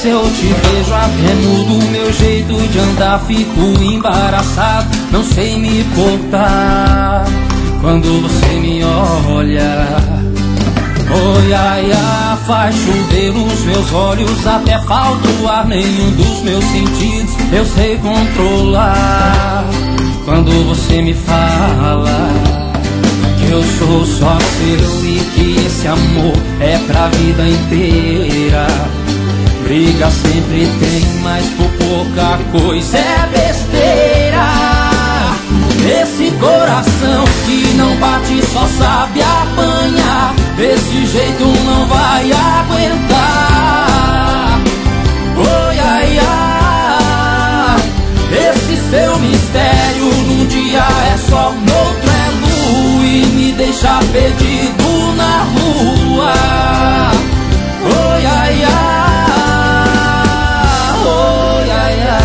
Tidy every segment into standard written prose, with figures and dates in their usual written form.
se eu te vejo até mudo meu jeito de andar, fico embaraçado, não sei me portar quando você me olha. Oi, ai, ai, faz chover nos meus olhos, até falta o ar, nenhum dos meus sentidos eu sei controlar. Quando você me fala que eu sou só seu e que esse amor é pra vida inteira. Briga sempre tem, mas por pouca coisa é besteira. Esse coração que não bate só sabe apanhar, desse jeito não vai aguentar. Oi, ai, ai, esse seu mistério num dia é sol, no outro é lua e me deixa perdido na rua. Oi, ai, ai, oi, ai, ai.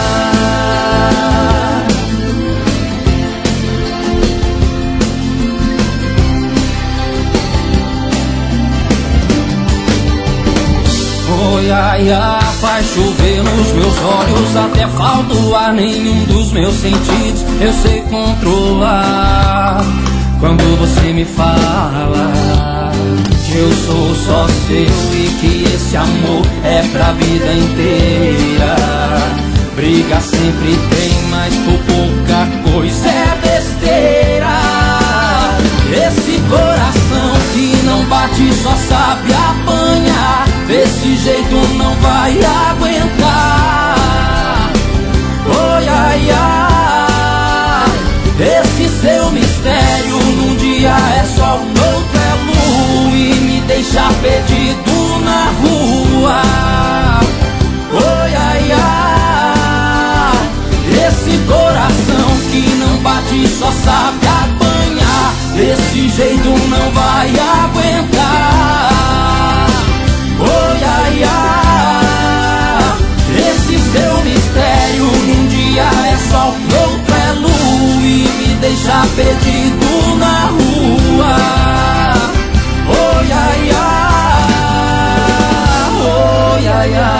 Oi, ai, ai, faz chover nos meus olhos, até falta o ar, nenhum dos meus sentidos eu sei controlar. Quando você me fala que eu sou só seu e que esse amor é pra vida inteira. Briga sempre tem, mas por pouca coisa é besteira. Esse coração que não bate só sabe apanhar, desse jeito não vai aguentar. Oi, ai, ai, esse seu mistério num dia é sol, no outro é lua e me deixa perdido na rua. Oi, ai, ai, esse coração que não bate só sabe apanhar, desse jeito não vai aguentar. Oi, ai, ai, esse seu mistério num dia é sol, no outro é lua e me deixa perdido na rua. Oi, ai, ai, oi, ai, ai.